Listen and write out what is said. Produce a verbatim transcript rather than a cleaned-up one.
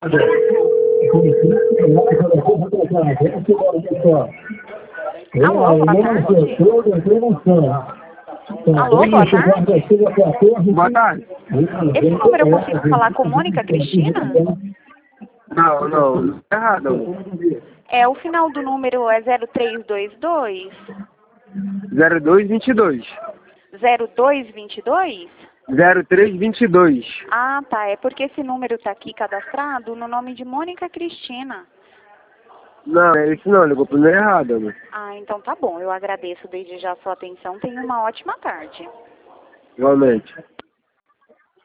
Alô, boa tarde. Alô, boa tarde. Boa tarde. Esse número eu consigo falar com Mônica Cristina? Não, não, tá errado. É, o final do número é zero três dois dois? zero dois vinte e dois. zero dois vinte e dois? zero três vinte e dois. Ah, tá. É porque esse número está aqui cadastrado no nome de Mônica Cristina. Não, é isso não, ligou pro número errado, amor. Ah, então tá bom. Eu agradeço desde já a sua atenção. Tenha uma ótima tarde. Igualmente.